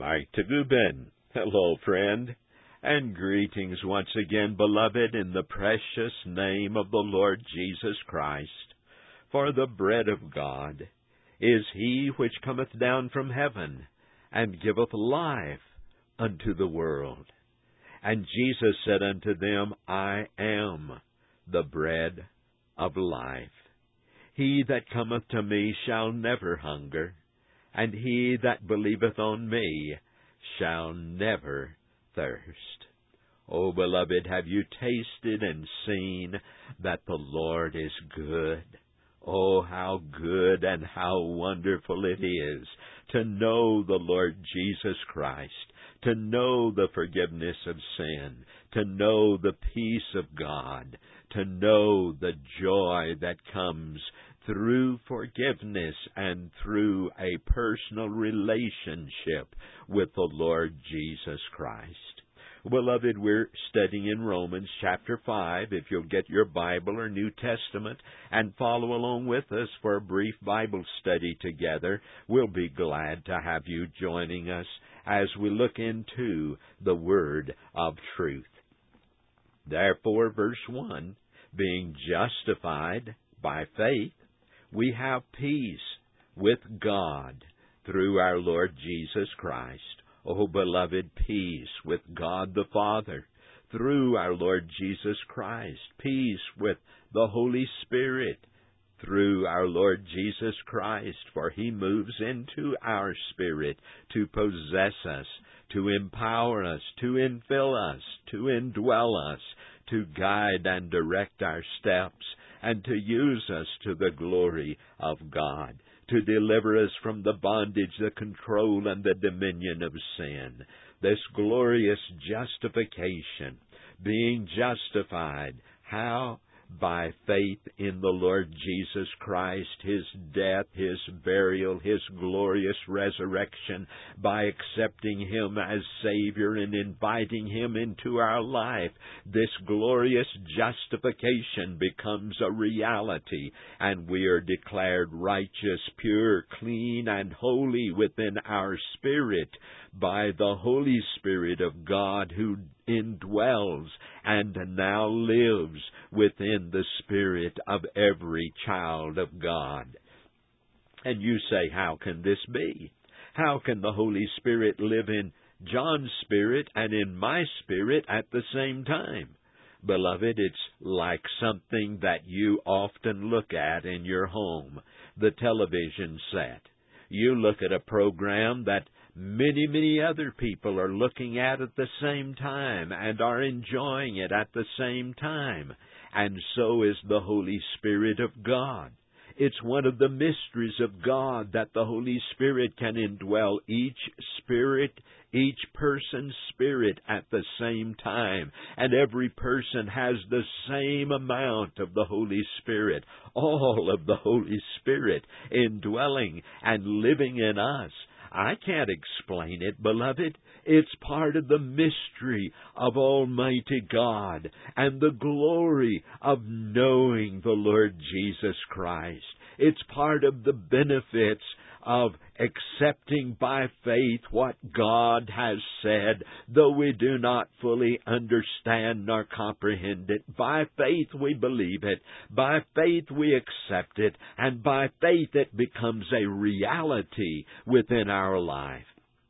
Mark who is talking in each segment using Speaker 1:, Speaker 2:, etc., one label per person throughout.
Speaker 1: Tagubin. Hello, friend, and greetings once again, beloved, in the precious name of the Lord Jesus Christ. For the bread of God is He which cometh down from heaven, and giveth life unto the world. And Jesus said unto them, I am the bread of life. He that cometh to me shall never hunger, and he that believeth on me shall never thirst. O beloved, have you tasted and seen that the Lord is good? Oh, how good and how wonderful it is to know the Lord Jesus Christ, to know the forgiveness of sin, to know the peace of God, to know the joy that comes through forgiveness and through a personal relationship with the Lord Jesus Christ. Beloved, we're studying in Romans chapter 5. If you'll get your Bible or New Testament and follow along with us for a brief Bible study together, we'll be glad to have you joining us as we look into the Word of truth. Therefore, verse 1, being justified by faith, we have peace with God through our Lord Jesus Christ. O beloved, peace with God the Father through our Lord Jesus Christ. Peace with the Holy Spirit through our Lord Jesus Christ, for He moves into our spirit to possess us, to empower us, to infill us, to indwell us, to guide and direct our steps, and to use us to the glory of God, to deliver us from the bondage, the control, and the dominion of sin. This glorious justification, being justified, how? By faith in the Lord Jesus Christ, His death, His burial, His glorious resurrection, by accepting Him as Savior and inviting Him into our life. This glorious justification becomes a reality, and we are declared righteous, pure, clean, and holy within our spirit by the Holy Spirit of God, who indwells and now lives within the spirit of every child of God. And you say, how can this be? How can the Holy Spirit live in John's spirit and in my spirit at the same time? Beloved, it's like something that you often look at in your home, the television set. You look at a program that many other people are looking at the same time and are enjoying it at the same time. And so is the Holy Spirit of God. It's one of the mysteries of God that the Holy Spirit can indwell each spirit, each person's spirit at the same time. And every person has the same amount of the Holy Spirit, all of the Holy Spirit indwelling and living in us. I can't explain it, beloved. It's part of the mystery of Almighty God and the glory of knowing the Lord Jesus Christ. It's part of the benefits of accepting by faith what God has said, though we do not fully understand nor comprehend it. By faith we believe it. By faith we accept it. And by faith it becomes a reality within our life.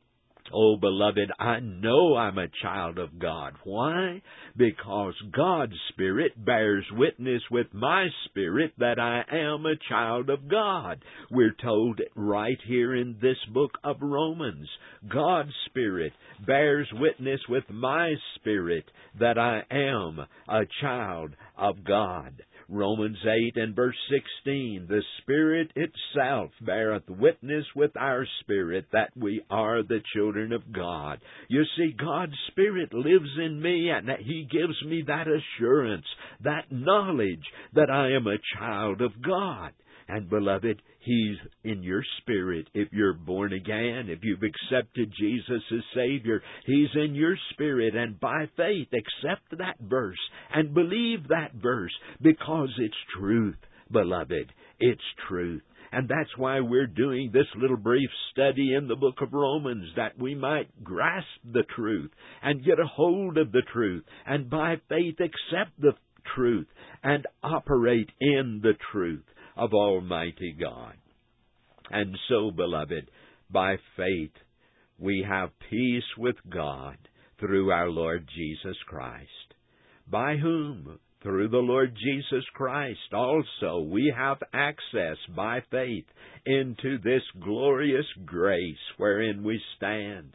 Speaker 1: Oh, beloved, I know I'm a child of God. Why? Because God's Spirit bears witness with my spirit that I am a child of God. We're told right here in this book of Romans. God's Spirit bears witness with my spirit that I am a child of God. Romans 8 and verse 16, the Spirit itself beareth witness with our spirit that we are the children of God. You see, God's Spirit lives in me, and He gives me that assurance, that knowledge that I am a child of God. And beloved, He's in your spirit. If you're born again, if you've accepted Jesus as Savior, He's in your spirit. And by faith, accept that verse and believe that verse, because it's truth, beloved. It's truth. And that's why we're doing this little brief study in the book of Romans, that we might grasp the truth and get a hold of the truth, and by faith accept the truth and operate in the truth of Almighty God. And so, beloved, by faith we have peace with God through our Lord Jesus Christ, by whom, through the Lord Jesus Christ also, we have access by faith into this glorious grace wherein we stand.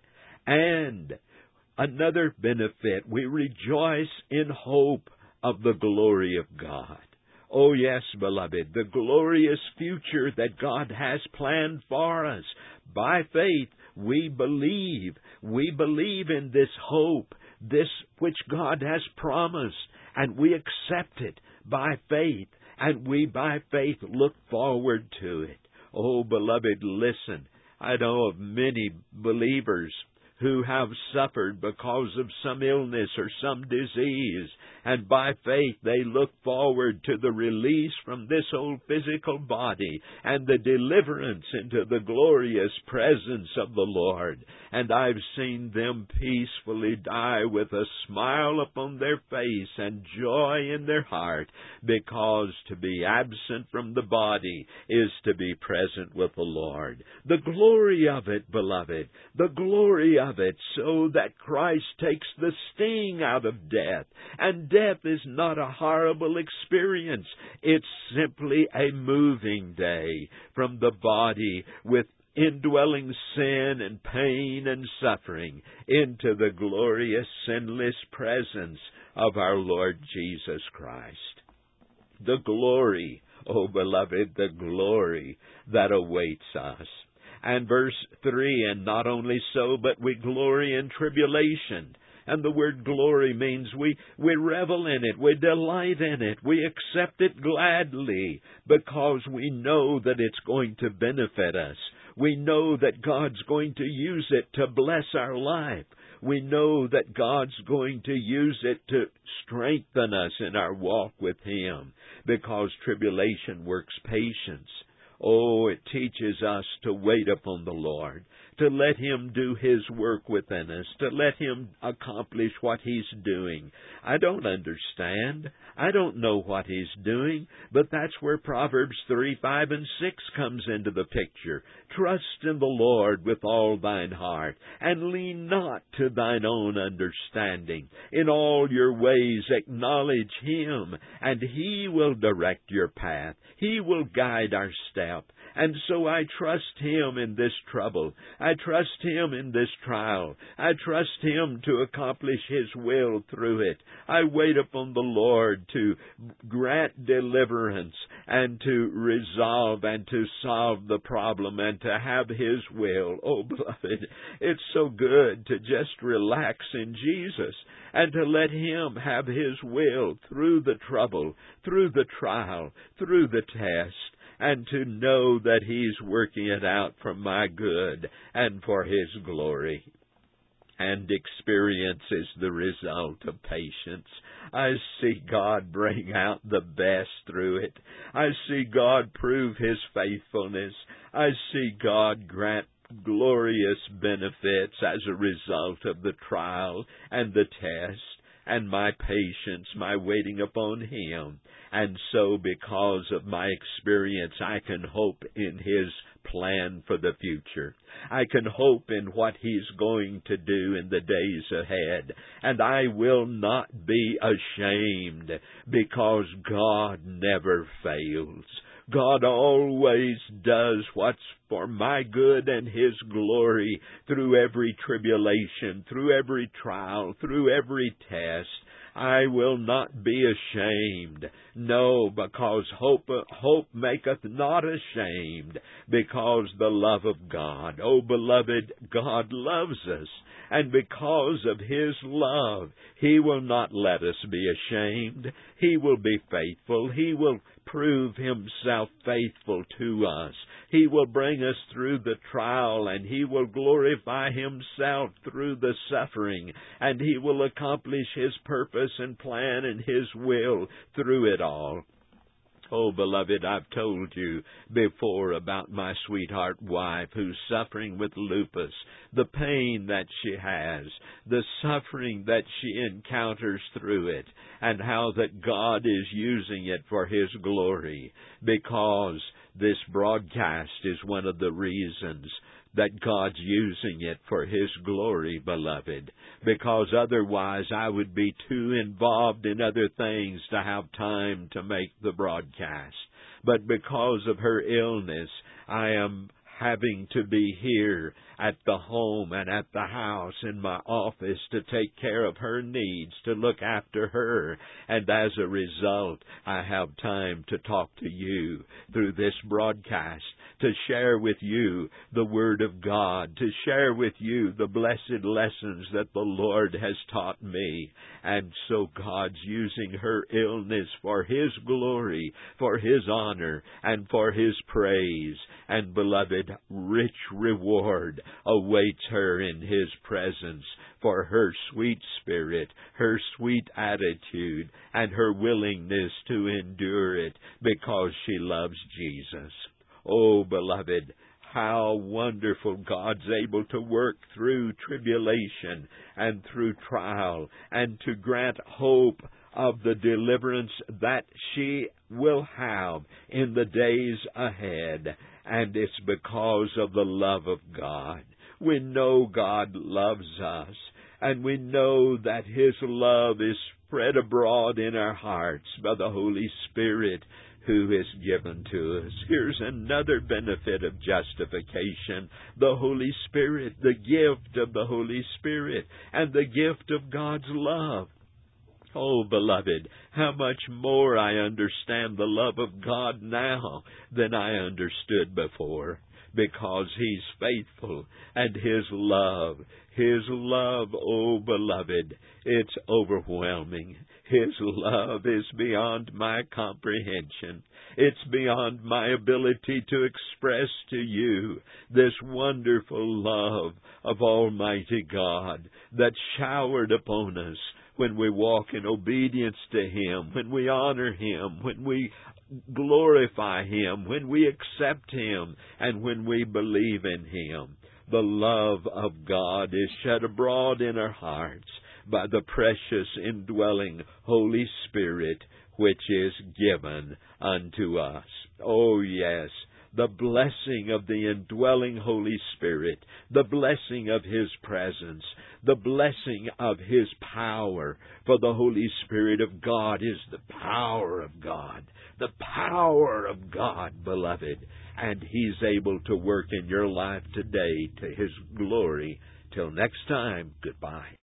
Speaker 1: And another benefit, we rejoice in hope of the glory of God. Oh yes, beloved, the glorious future that God has planned for us. By faith, we believe. We believe in this hope, this which God has promised, and we accept it by faith, and we by faith look forward to it. Oh, beloved, listen. I know of many believers who have suffered because of some illness or some disease, and by faith they look forward to the release from this old physical body and the deliverance into the glorious presence of the Lord. And I've seen them peacefully die with a smile upon their face and joy in their heart, because to be absent from the body is to be present with the Lord. The glory of it, beloved, the glory of it, so that Christ takes the sting out of death. And death is not a horrible experience. It's simply a moving day from the body with indwelling sin and pain and suffering into the glorious sinless presence of our Lord Jesus Christ. The glory, oh beloved, the glory that awaits us. And verse 3, and not only so, but we glory in tribulation. And the word glory means we revel in it, we delight in it, we accept it gladly, because we know that it's going to benefit us. We know that God's going to use it to bless our life. We know that God's going to use it to strengthen us in our walk with Him, because tribulation works patience. Oh, it teaches us to wait upon the Lord, to let Him do His work within us, to let Him accomplish what He's doing. I don't understand. I don't know what He's doing, but that's where Proverbs 3, 5, and 6 comes into the picture. Trust in the Lord with all thine heart, and lean not to thine own understanding. In all your ways acknowledge Him, and He will direct your path. He will guide our step. And so I trust Him in this trouble. I trust Him in this trial. I trust Him to accomplish His will through it. I wait upon the Lord to grant deliverance and to resolve and to solve the problem and to have His will. Oh, beloved, it's so good to just relax in Jesus and to let Him have His will through the trouble, through the trial, through the test, and to know that He's working it out for my good and for His glory. And experience is the result of patience. I see God bring out the best through it. I see God prove His faithfulness. I see God grant glorious benefits as a result of the trial and the test, and my patience, my waiting upon Him. And so, because of my experience, I can hope in His plan for the future. I can hope in what He's going to do in the days ahead. And I will not be ashamed, because God never fails. God always does what's for my good and His glory through every tribulation, through every trial, through every test. I will not be ashamed. No, because hope maketh not ashamed, because the love of God. Oh, beloved, God loves us. And because of His love, He will not let us be ashamed. He will be faithful. He will prove Himself faithful to us. He will bring us through the trial, and He will glorify Himself through the suffering, and He will accomplish His purpose and plan and His will through it all. Oh, beloved, I've told you before about my sweetheart wife who's suffering with lupus, the pain that she has, the suffering that she encounters through it, and how that God is using it for His glory, because this broadcast is one of the reasons that God's using it for His glory, beloved, because otherwise I would be too involved in other things to have time to make the broadcast. But because of her illness, I am having to be here at the home and at the house in my office to take care of her needs, to look after her. And as a result, I have time to talk to you through this broadcast, to share with you the Word of God, to share with you the blessed lessons that the Lord has taught me. And so God's using her illness for His glory, for His honor, and for His praise. And beloved, rich reward awaits her in His presence for her sweet spirit, her sweet attitude, and her willingness to endure it because she loves Jesus. Oh, beloved, how wonderful God's able to work through tribulation and through trial and to grant hope of the deliverance that she will have in the days ahead. And it's because of the love of God. We know God loves us, and we know that His love is spread abroad in our hearts by the Holy Spirit who is given to us. Here's another benefit of justification: the Holy Spirit, the gift of the Holy Spirit, and the gift of God's love. Oh, beloved, how much more I understand the love of God now than I understood before, because He's faithful, and His love, oh, beloved, it's overwhelming. His love is beyond my comprehension. It's beyond my ability to express to you this wonderful love of Almighty God that's showered upon us when we walk in obedience to Him, when we honor Him, when we glorify Him, when we accept Him, and when we believe in Him. The love of God is shed abroad in our hearts by the precious indwelling Holy Spirit which is given unto us. Oh, yes, the blessing of the indwelling Holy Spirit, the blessing of His presence, the blessing of His power. For the Holy Spirit of God is the power of God, beloved. And He's able to work in your life today to His glory. Till next time, goodbye.